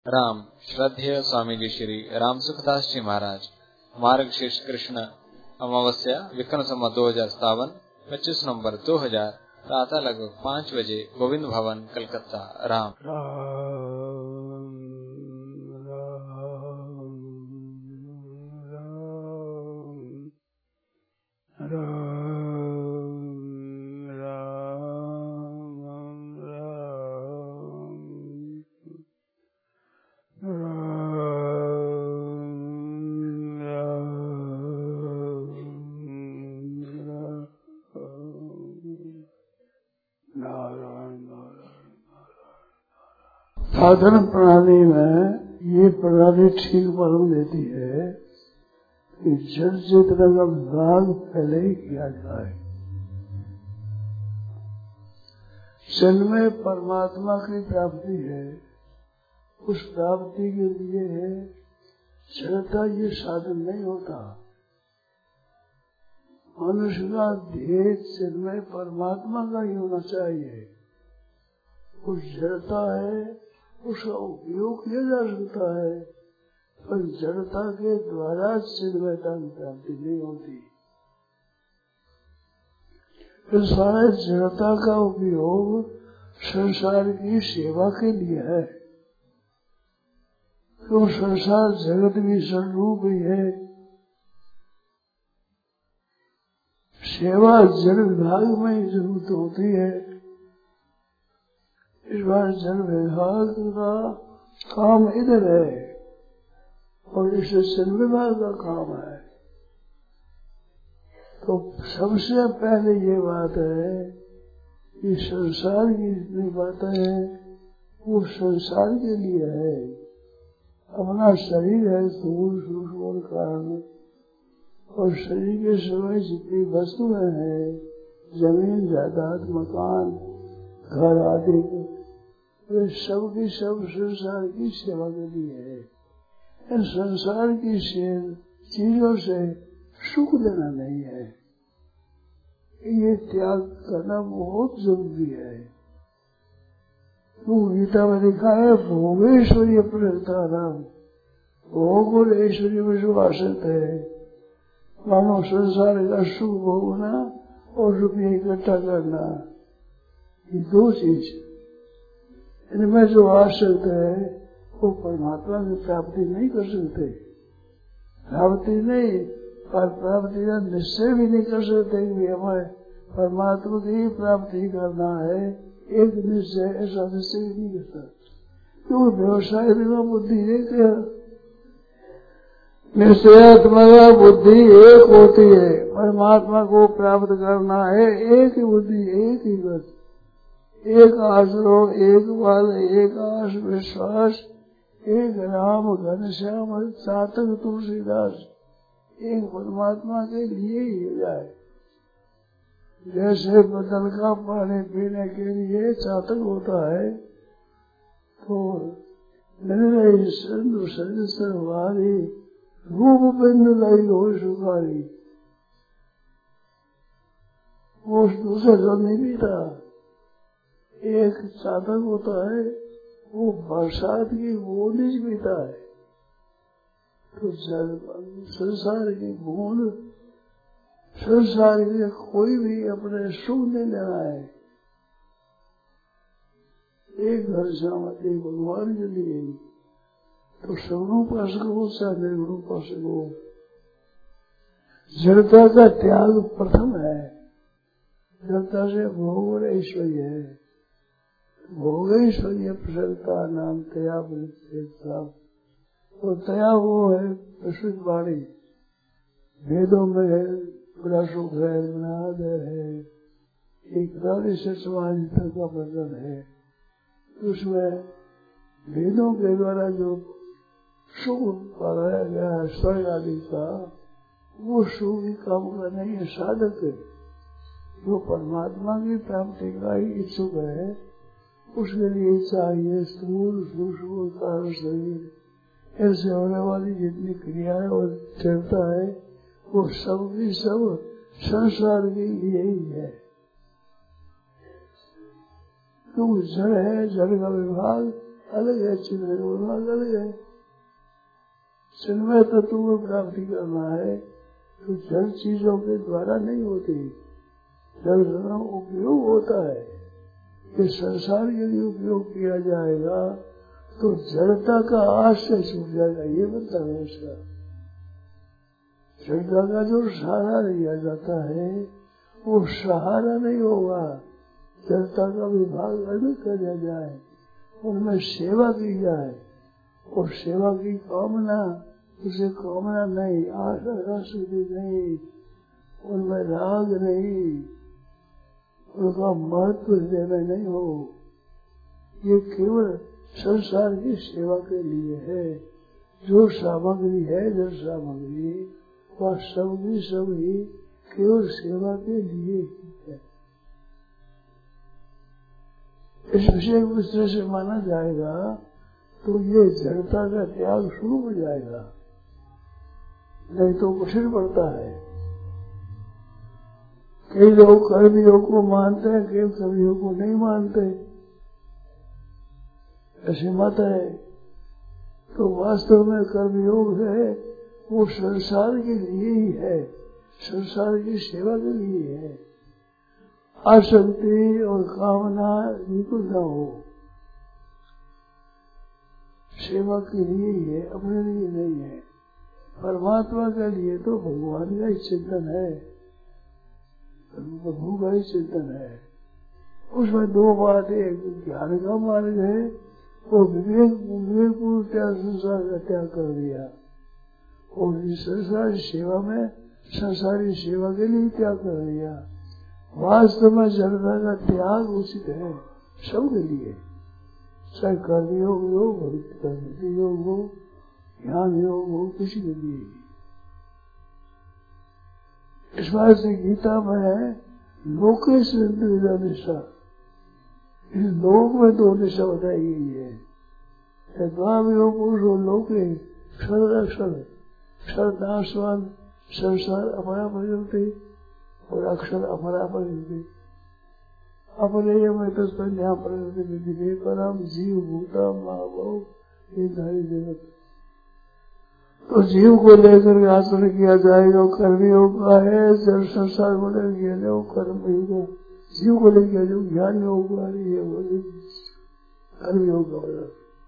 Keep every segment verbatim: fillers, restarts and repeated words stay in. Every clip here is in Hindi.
राम श्रद्धेय स्वामी जी श्री राम सुखदास जी महाराज मार्ग शीर्ष कृष्ण अमावस्या विक्रम संवत दो हजार सतावन पच्चीस नवंबर दो हजार प्रातः लगभग पाँच बजे गोविंद भवन कलकत्ता। राम राम राम राम साधन प्रणाली में ये प्रणाली ठीक मालूम देती है कि जड़ चेतना का विभाग पहले ही किया जाए। जन्म परमात्मा की प्राप्ति है, उस प्राप्ति के लिए जड़ता ये साधन नहीं होता। मनुष्य का ध्येय जन्म परमात्मा का ही होना चाहिए। कुछ जड़ता है उसका उपयोग किया जा सकता है, पर जड़ता के द्वारा चिन्मयता की प्राप्ति नहीं होती। फिर सारे जड़ता का उपयोग संसार की सेवा के लिए है, क्यों संसार जगत भी स्वरूप ही है। सेवा जड़ विभाग में ही जरूरत होती है। इस बार जन विभाग का काम इधर है और इसे जन विभाग का काम है। तो सबसे पहले ये बात है कि संसार की जितनी बातें हैं वो संसार के लिए है। अपना शरीर है स्थूल सूक्ष्म और कारण, और शरीर के समय जितनी वस्तुएं हैं, जमीन जायदाद मकान घर आदि, वे सब की सब संसार की सेवा के लिए है। इन संसार की चीजों से सुख लेना नहीं है, ये त्याग करना बहुत जरूरी है। तो गीता में लिखा है भोगेश्वरी प्रताराम, भोग और ऐश्वर्य में जो आसक्त है, मानो संसार का सुख भोगना और रुपये इकट्ठा करना, ये दो चीज इनमें जो आसक्त है वो परमात्मा की प्राप्ति नहीं कर सकते। प्राप्ति नहीं, पर प्राप्ति का निश्चय भी नहीं कर सकते कि हमें परमात्मा की प्राप्ति करना है। एक निश्चय ऐसा निश्चय नहीं कर सकता, क्योंकि व्यवसाय का बुद्धि एक है। निश्चयात्मा का बुद्धि एक होती है, परमात्मा को प्राप्त करना है एक ही बुद्धि, एक ही बस, एक आश्रय, एक बल, एक आश विश्वास, एक राम घनश्याम चातक तुलसीदास, एक परमात्मा के लिए ही हो जाए। जैसे बदल का पानी पीने के लिए चातक होता है, तो निर्णय सिंधु सरिसरवारी रूप बिंदु लाई हो सुखारी, वो दूसरे जल नहीं पीता। एक चातक होता है वो बरसात की बूंद पीता है। तो संसार की बूंद, संसार के कोई भी अपने सुख नहीं लेना है, एक घर शामत एक भगवान के लिए। तो सगुण पा सको चाहे निर्गुण पा सको, जड़ता का त्याग प्रथम है। जड़ता से भोग और ऐश्वर्य है, भोग ऐश्वर्य प्रसन्नता नाम तया बलित, और तया वो है प्रसिद्ध वाणी, वेदों में है बड़ा सुख है, आदर है, एक रानी से समाज का वर्णन है। उसमें वेदों के द्वारा जो सुख पाया गया है स्वर्ग आदि का, वो सुख ही काम का नहीं है, साधक है। जो परमात्मा की प्राप्ति का ही इच्छुक है, उसके लिए चाहिए स्थूल सूक्ष्म कारण शरीर, ऐसे होने वाली जितनी क्रिया है और चलता है, वो सब की सब संसार के लिए ही है। तो जड़ है, जड़ का विभाग अलग है, चिन्मय का विभाग अलग है। चिन्मय तत्व को प्राप्ति करना है तो जड़ चीजों के द्वारा नहीं होती, जड़ का उपयोग होता है। ये संसार के लिए उपयोग किया जाएगा तो जड़ता का आश्रय छूट जाएगा, ये बनता है उसका। जड़ता का जो सहारा लिया जाता है वो सहारा नहीं होगा। जड़ता का विभाग अलग किया जाए, उनमें सेवा की जाए, और सेवा की कामना, उसे कामना नहीं, आशा आसक्ति नहीं, उनमें राग नहीं, उनका महत्व हृदय में नहीं हो। ये केवल संसार की सेवा के लिए है। जो सामग्री है, जड़ सामग्री, वह सबकी सभी केवल सेवा के लिए ही है। इस विषय को इस तरह से माना जाएगा तो ये जड़ता का त्याग शुरू हो जाएगा, नहीं तो कठिन पड़ता है। कई लोग कर्मयोग को मानते हैं, कई कर्मयोग को नहीं मानते, ऐसी मत है। तो वास्तव में कर्मयोग है वो संसार के लिए ही है, संसार की सेवा के लिए है। आसक्ति और कामना बिल्कुल न हो, सेवा के लिए ही है, अपने लिए नहीं है। परमात्मा के लिए तो भगवान का ही चिंतन है, प्रभु का ही चिंतन है। उसमें दो बात है, ज्ञान का मार्ग है, वो विवेक विवेक पूर्व त्याग संसार का त्याग कर दिया, और इस संसार सेवा में संसारी सेवा के लिए त्याग कर दिया। वास्तव में जड़ता का त्याग उचित है सबके लिए, चाहे कर्मयोग हो, भक्ति योग हो, ज्ञान योग हो, किसी के लिए। इस बात से गीता में लोकेश निष्ठा, इस लोक में दो दिशा बताई गई है। द्वावियो पुरुषो लोके क्षर अक्षर, क्षर नाशवान संसार अपना प्रजति, और अक्षर अपना प्रजति। अपने में तस्या प्रजति परम जीव भूता महाभव, ये सारी जगत। तो जीव को लेकर के आचरण किया जाएगा, कर्मयोग का है। जब संसार को लेकर किया जाए कर्मयोग, जीव को लेकर जो ज्ञान योग का है वो कर्मयोग का होगा।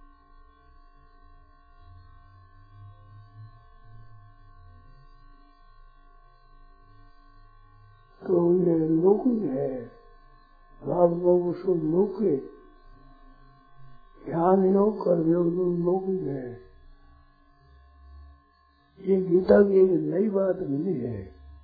तो ये लौकिक है, राजयोग लौकिक, ज्ञान योग कर्मयोग लौकिक है। ये गीता की एक नई बात मिली है।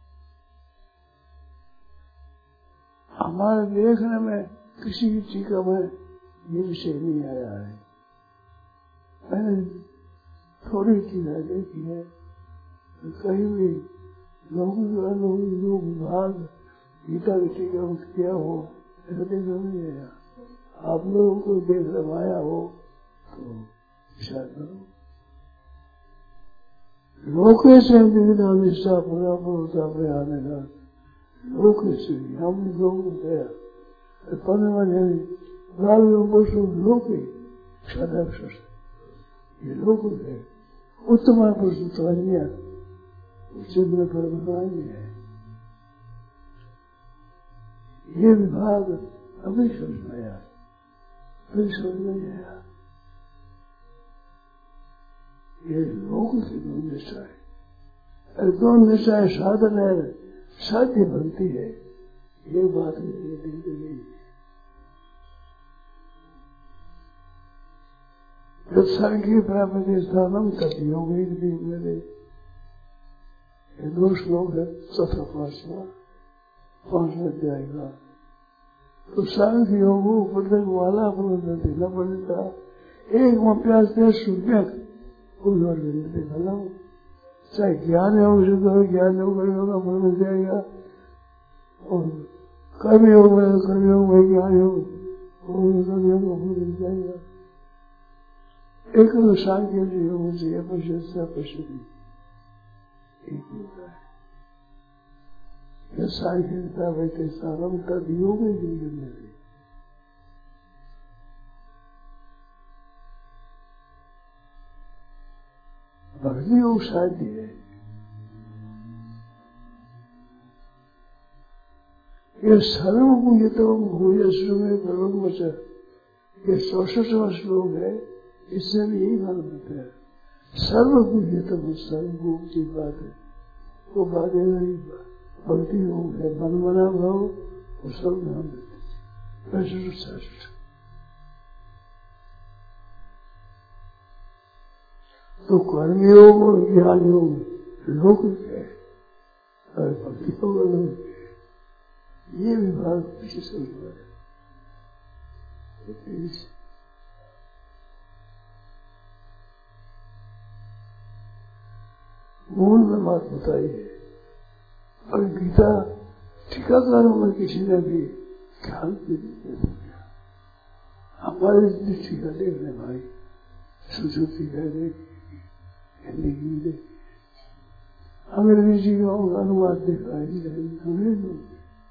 हमारे देखने में किसी भी टीका में ये विषय नहीं आया है। मैंने थोड़ी टीका देखी है, कहीं भी लौकिक अलौकिक जो विभाग गीता की टीका में किया हो, ऐसा देखने नहीं आया। आप लोगों को देख रवाया हो तो विचार करो। लोके से विविधा निष्ठा पूरा पूरा आने का, लोके से हम लोग गया पढ़ने वाले लोके क्षर, ये लोक है। उत्तम पुरुष उत्तरान्य चिन्ह पर बनाएंगे है। ये विभाग अभी समझ में आया, अभी समझ में आया। ये लोक की दो निष्ठाएं, दो निष्ठाएं साधन है, साध्य बनती है। ये बात मेरे दिल में नहीं है। जब संख्य प्राप्ति स्थानम तक योग मेरे ये दो श्लोक है, चौथा पांचवा पांचवा अध्याय का। तो सांख्य योग उपदेश वाला अपना देना पड़ेगा। एक अभ्यास से शून्य देखा, चाहे ज्ञान योग से करो, ज्ञान योग का फल मिल जाएगा, और कर्म योग में कर्म योग में ज्ञान योग कर्म योग का फल मिल जाएगा। एक सांख्य योग से अपशिष्ट पशु एक होता है। सांख्यता वैसे सारम तद योग ही भक्ति योग साध्य है। ये सर्व गुह्यतम भूयस्व में प्रभु वचन, ये सौसठवां श्लोक है, इससे भी यही मालूम होता है। सर्व गुह्यतम सर्व की बात है, वो बात है नहीं, भक्ति योग है, मन बना भाव वो सब नाम देते वैसे तो श्रेष्ठ। तो कर्मयोग और ज्ञान योग लौकिक है और भक्ति योग अलौकिक है, ये विभाग पीछे समझ है। मूल में बात बताई है। और गीता टीकाकारों में किसी ने भी ख्याल भी नहीं दिया। हमारे टीका देख रहे भाई, सुश्रुति कह दे, हिंदी की दे, अंग्रेजी का अनुवाद दिखाई दे, अंग्रेज लोग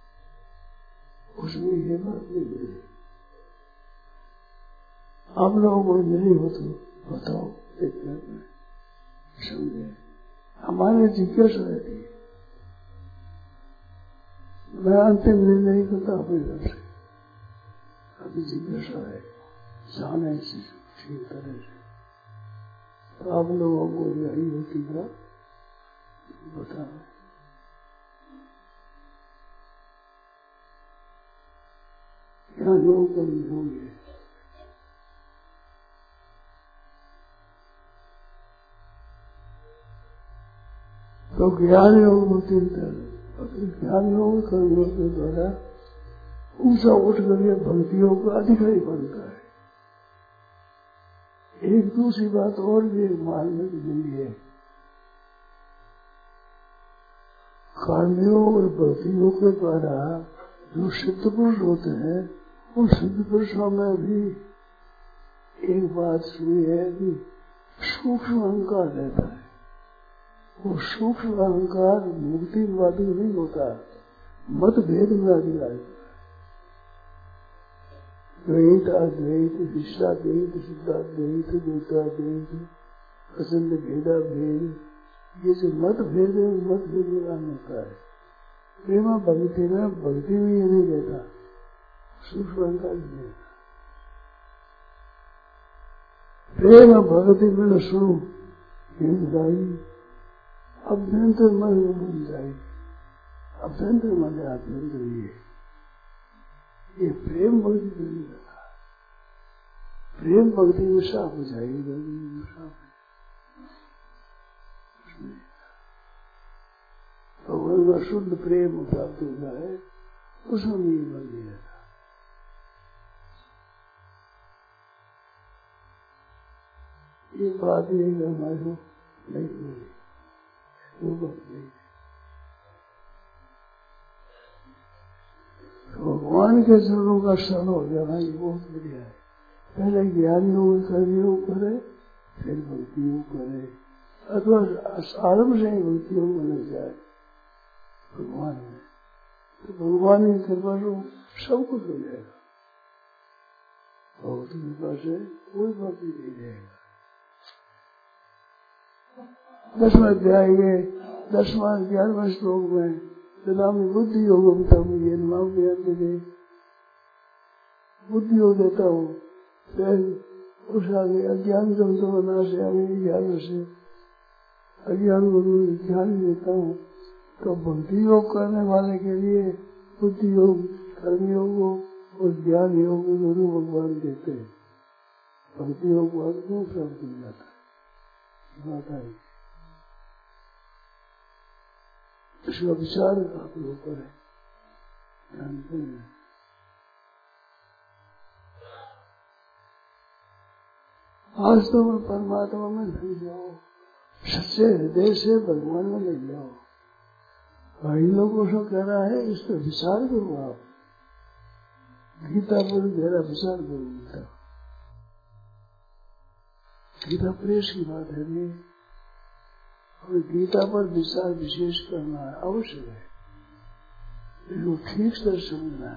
उसमें ये बात नहीं मिली। आप लोगों को नहीं हो तो बताओ, देखना समझे, हमारे जिज्ञासा रहती है। मैं अंतिम निर्णय नहीं करता अपनी तरफ से, अभी जिज्ञासा है जाने से ठीक तरह से। तो आप लोगों को यही होती है बता क्या योग कर्म योग है। तो ज्ञान योग होती है, ज्ञान योग कर्म योग के द्वारा ऊंचा उठ करके भक्ति योग का अधिकारी बनता है। एक दूसरी बात और भी मानने की मिली है, कर्मयोग और भक्ति योग के द्वारा जो सिद्ध पुरुष होते हैं, उन सिद्ध पुरुषों में भी एक बात सुनी है कि सूक्ष्म अहंकार रहता है। वो सूक्ष्म अहंकार मुक्ति वादी नहीं होता, मतभेद में अधिकार है। द्वैत अद्वैत, विशिष्टाद्वैत, सिद्धाद्वैत, द्वैताद्वैत, असंग भेदा भेद, ये जो मतभेद है मतभेद में काम होता है। प्रेमा भक्ति में भक्ति में ये नहीं रहता, सूक्ष्म अहंकार नहीं रहता। प्रेम भक्ति में सुनो हिंदाई अभ्यंतर मन बन जाए, अभ्यंतर मन अभ्यंतर ये ये प्रेम भक्ति नहीं रहा। प्रेम भक्ति में साफ हो जाएगी, भक्ति में साफ भगवान का शुद्ध प्रेम प्राप्त होता है, उसमें नहीं बन गया। ये बात नहीं हमारे को नहीं मिली, वो बात नहीं। भगवान के चरणों का शरण हो जाना ये बहुत बढ़िया है। पहले ज्ञान योग कर्म योग करे, फिर भक्ति योग करे, अथवा आरंभ से ही भक्ति योग बन जाए भगवान में, तो भगवान की कृपा से सब कुछ हो जाएगा। भगवत कृपा से कोई बात नहीं रहेगा। दसवां अध्याय में दसवां ग्यारहवें श्लोक में ददामि बुद्धि योग ये नाम ज्ञान दे, बुद्धि योग देता हूँ, फिर उस आगे अज्ञान जमतो बना से आगे ज्ञान से अज्ञान को ज्ञान देता हूँ। तो भक्ति योग करने वाले के लिए बुद्धि योग, कर्म योग और ज्ञान योग दोनों भगवान देते हैं। भक्ति योग बाद क्यों प्राप्त हो जाता है, बात आई। इसका विचार आप लोग करें, जानते हैं। आज तो मैं परमात्मा में लग जाओ, सच्चे हृदय से भगवान में लग जाओ। भाई लोगों से कह रहा है, इस पर विचार करो। आप गीता पर गहरा विचार करो। गीता गीता प्रेस की बात है नहीं, और गीता पर विचार विशेष करना आवश्यक है। इसको ठीक से समझना,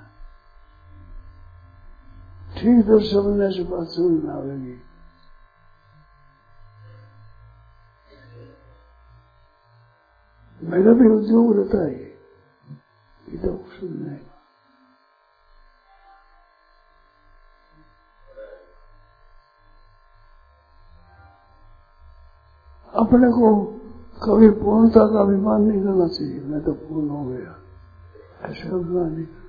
ठीक से समझने से बात समझ में आएगी। मेरा भी उद्योग रहता है गीता को सुनने का। अपने को कभी पूर्णता का अभिमान नहीं करना चाहिए, मैं तो पूर्ण हो गया, ऐसे अभिमान नहीं करना।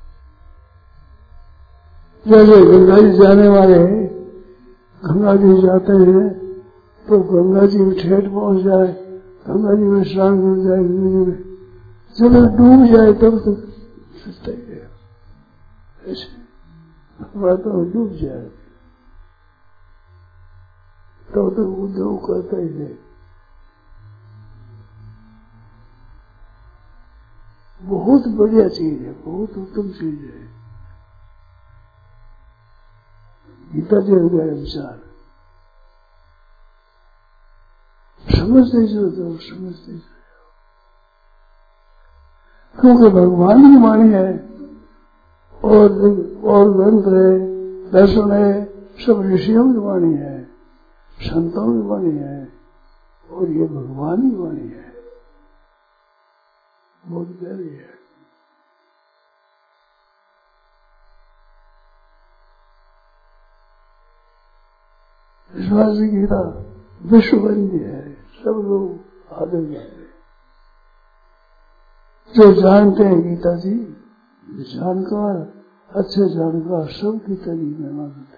जैसे गंगा जी जाने वाले हैं, गंगा जी जाते हैं तो गंगा जी में ठेठ पहुंच जाए, गंगा जी में स्नान कर जाए, गंगा जी में जब डूब जाए तब तो सोचता ही है ऐसे बात तो डूब जाए तो तो उद्योग करता ही है। बहुत बढ़िया चीज है, बहुत उत्तम चीज है गीता जी का विचार। समझते जो तो समझते जो, क्योंकि भगवान की वाणी है और और ग्रंथ है, दर्शन है, सब ऋषियों की वाणी है, संतों की वाणी है, और ये भगवान की वाणी है, बहुत गहरी है। इस बात से गीता विश्व बंदी है, सब लोग आदर करते हैं। जो जानते हैं गीता जी, जानकार, अच्छे जानकार सब गीता जी में मानते हैं।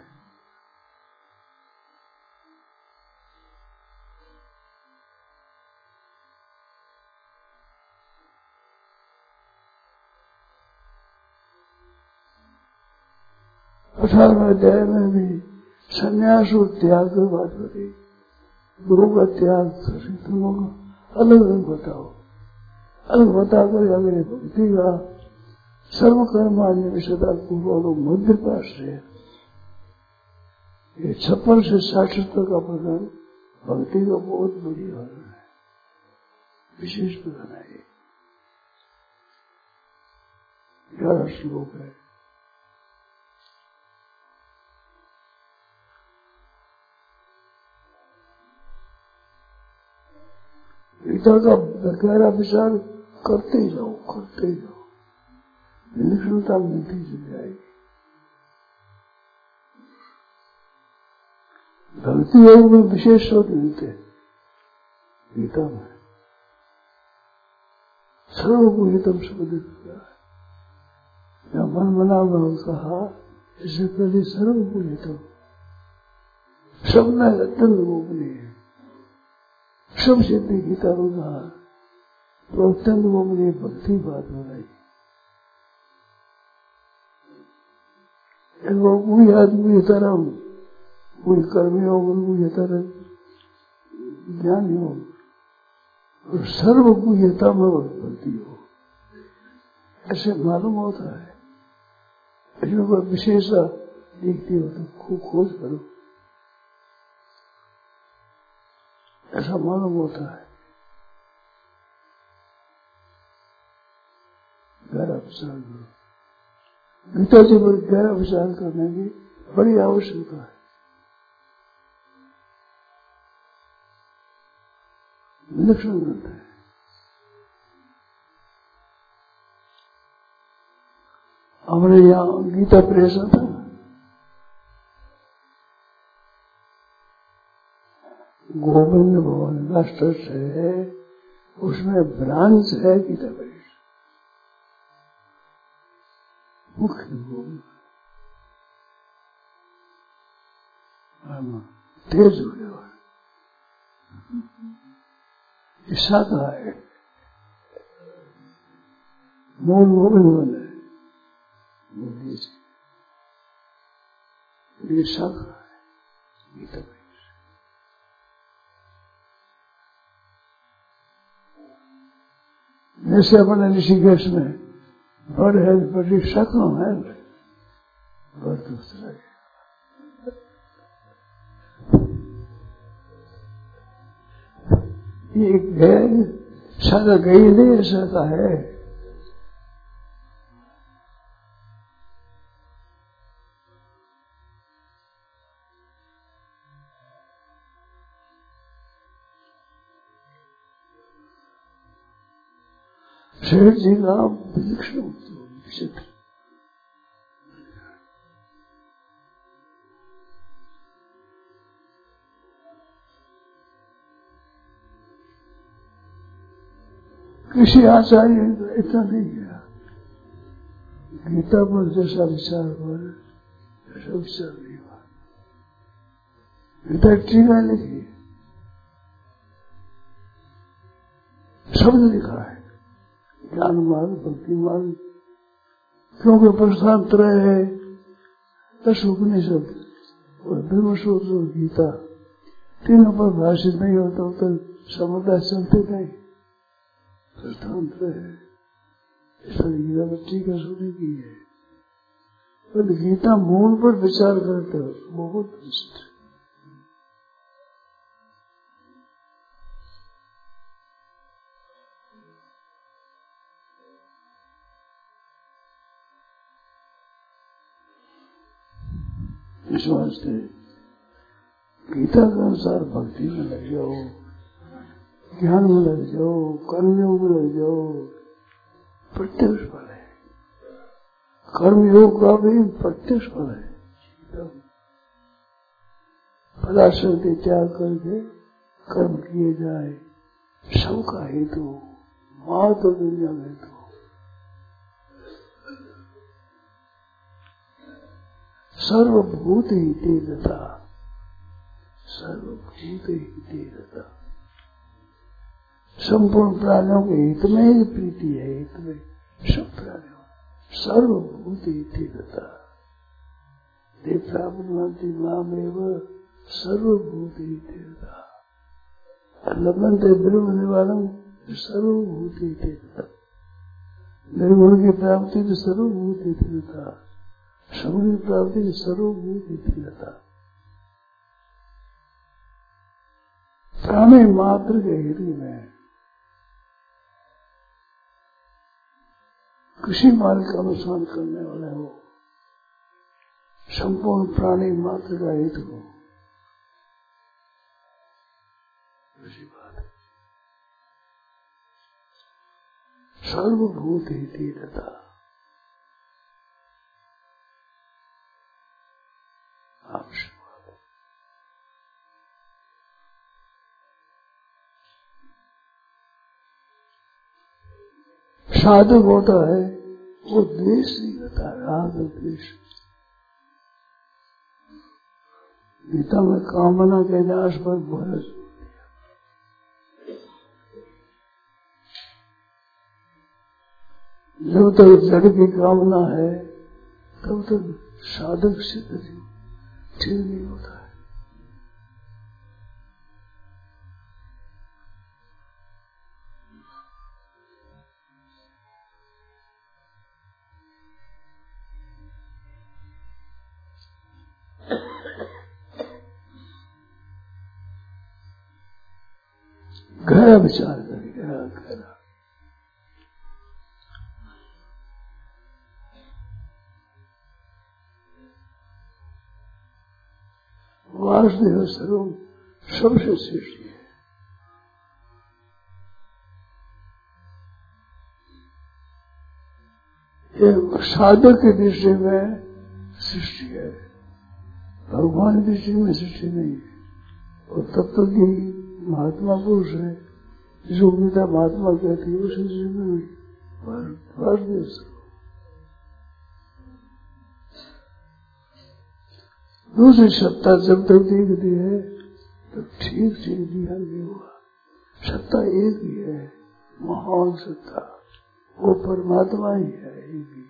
अठारहवें अध्याय में भी संन्यास और त्याग की बात बताई। गुरु का त्याग दोनों का अलग अलग बताओ, अलग बताकर अगर भक्ति का सर्व कर्मान्य विषयता पूर्व मध्य पास है, ये छप्पन से साठ तक का प्रधान भक्ति का बहुत बढ़िया है, विशेष प्रधान है। ग्यारह श्लोक है। गीता का गहरा विचार करते ही जाओ, करते ही जाओ, निष्ठता मिलती चली जाएगी। भक्ति योग में विशेष शब्द मिलते हैं गीता में, सर्वभूतम शब्द है। या मन मना भाव कहा, इससे पहले सर्वभूतम शब्द अत्यंत गोपनीय है, सब सिद्धि गीता को कहा तो अत्यंत गोपनीय भक्ति बात हो रही। कोई आदमी तरह कोई कर्मी हो, कोई तरह ज्ञान हो, और सर्वभूयता में भक्ति हो, ऐसे मालूम होता है। इसमें कोई विशेषता देखती हो तो खूब खोज करो, ऐसा मालूम होता है। गहरा विचार करो, गीता जी पर गहरा विचार करने की बड़ी आवश्यकता है। विलक्षण ग्रंथ है। हमारे यहाँ गीता प्रेस था, गोविंद भवन मास्टर है, उसमें ब्रांच है गीता प्रेस, मुख्य गोविंद तेज हो गया, शाखा है, मूल गोविंद भवन है, ये शाखा है गीता प्रेस। जैसे अपने ऋषिकेश में बड़ है, बड़ी शाखा है, बड़ दूसरा है। ये गए शाखा गई नहीं, शाखा है। शेठ जी का विलक्षण विचित्र। किसी आचार्य ने तो इतना नहीं किया। गीता पर जैसा विचार हुआ ऐसा विचार नहीं हुआ। गीता टीका लिखी, शब्द लिखा है, ज्ञान मार्ग, भक्ति मार्ग, क्योंकि प्रस्थानत्रय है, दस उपनिषद और ब्रह्मसूत्र और गीता, तीनों पर भाषित नहीं होता तो समुदाय चलते नहीं, प्रस्थानत्रय है। इसलिए गीता पर टीका सुनी की है, पर गीता मूल पर विचार करते हो बहुत विचित्र। इस वास्ते गीता के अनुसार भक्ति में लग जाओ, ज्ञान में लग जाओ, कर्मयोग में लग जाओ, प्रत्यक्ष फल है। कर्मयोग का भी प्रत्यक्ष फल है। फलाशक्ति त्याग करके कर्म किए जाए, सबका हेतु, मात और दुनिया का हेतु। सर्वभूत ही तेजता, सर्वभूत ही तेजता, संपूर्ण प्राणियों के हित में ही प्रीति है, हित में सब प्राणियों, सर्वभूत ही तेजता, ते प्राप्नुवन्ति मामेव सर्वभूत ही तेजता, लभन्ते ब्रह्म निवारणं सर्वभूत ही तेजता, निर्गुण की प्राप्ति तो सर्वभूत ही तेजता, सगुण की प्राप्ति की सर्वभूत स्थिरता। प्राणी मात्र के हृदय में किसी मार्ग का अनुसरण करने वाले हो, संपूर्ण प्राणी मात्र का हित हो, ऐसी बात है। सर्वभूत स्थिरता, साधक होता है वो द्वेष नहीं करता, राग द्वेष। गीता में कामना के नाश पर बहुत जब तक जड़ की कामना है तब तक साधक सिद्ध ठीक नहीं होता है। गहरा विचार करें, गहरा गहरा वासुदेव सर्वम सबसे श्रेष्ठ है। ये साधक की दृष्टि में सृष्टि है, भगवान की दृष्टि में सृष्टि नहीं है। और तत्व की महात्मा पुरुष है, जो गीता महात्मा कहती है, उस दृष्टि में वासुदेव सर्वम। दूसरी सत्ता जब तक दिखती है तो ठीक ठीक ध्यान नहीं हुआ। सत्ता एक ही है, महान सत्ता, वो परमात्मा ही है, एक ही।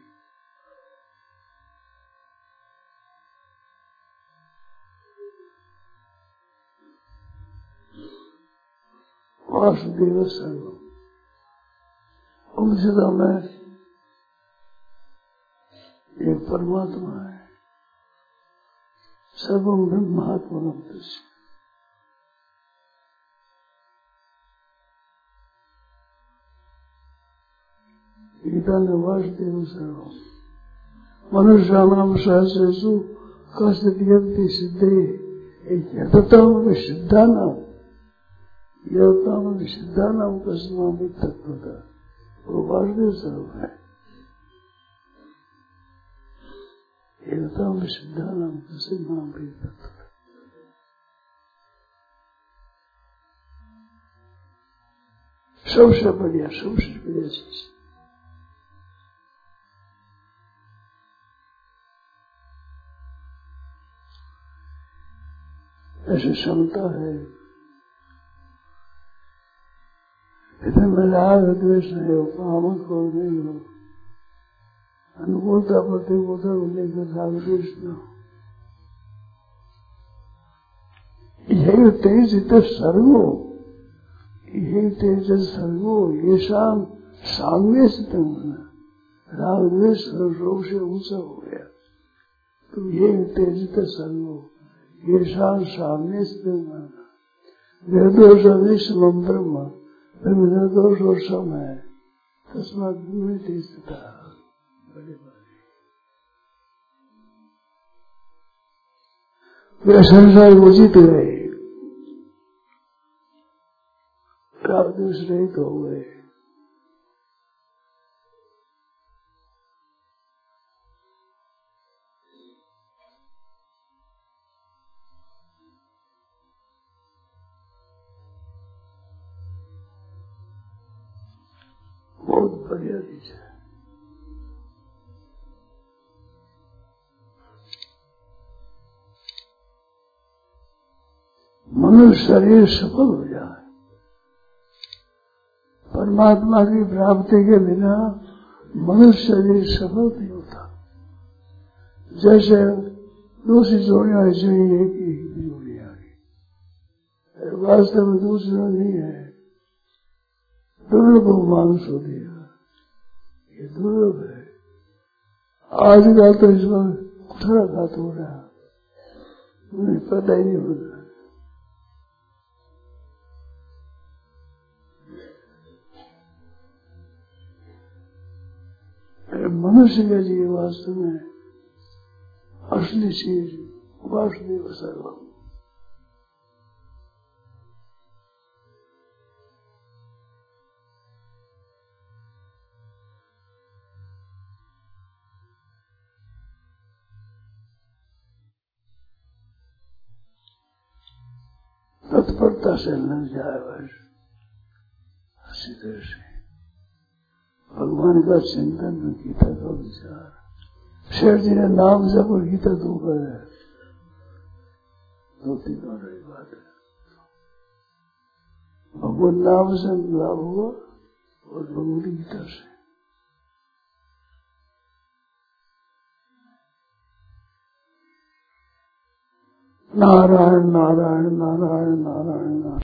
वासुदेव सर्वम उपनिषदों में ये परमात्मा है, सर्वम ब्रह्मात्मनम तस्य। गीता ने वासुदेव सर्वम मनुष्याणां सहस्रेषु कश्चित् यन्ति सिद्धे यतताम सिद्धानां यतताम सिद्धानां कस्मात् तत्त्वतः वो वासुदेव स्वरूप है। एकता विशुद्धा नाम से नाम भी तत्व सबसे बढ़िया, सबसे बढ़िया चीज। ऐसी क्षमता है, इतने में राग द्वेष नहीं हो, कामक हो नहीं हो, अनुकूलता प्रतिकूलता को लेकर राग द्वेष न हो। यही तेज इत सर्वो, यही तेज सर्वो ये शाम सामने से राग द्वेष रोग से ऊंचा हो गया। तो यही तेज इत सर्वो ये शाम सामने से निर्दोष अनिश्चम ब्रह्म निर्दोष और सम है। तस्मात में तेजता बड़े बड़े वे संसार उचित गए, राग द्वेष रहित हो गए। बहुत बढ़िया चीज है। मनुष्य शरीर सफल हो जाए, परमात्मा की प्राप्ति के बिना मनुष्य शरीर सफल नहीं होता। जैसे दूसरी जोड़ियां चाहिए एक ही जोड़ी आ गई, वास्तव में दूसरी नहीं है, दुर्लभ मानुष हो गया, ये दुर्लभ है। आज का तो इसमें कुठरा घात हो रहा, मुझे पता ही नहीं होता। मनुष्य के लिए वास्तव में असली चीज वासुदेव सर्वम। तत्परता से लग जाए बस, अच्छी तरह से भगवान का चिंतन में गीता का विचार। शेर जी ने नाम जब और गीता दो कर है, दो तीनों रही बात है। भगवान नाम से लाभ हुआ और भगवत गीता से। नारायण नारायण नारायण नारायण नारायण।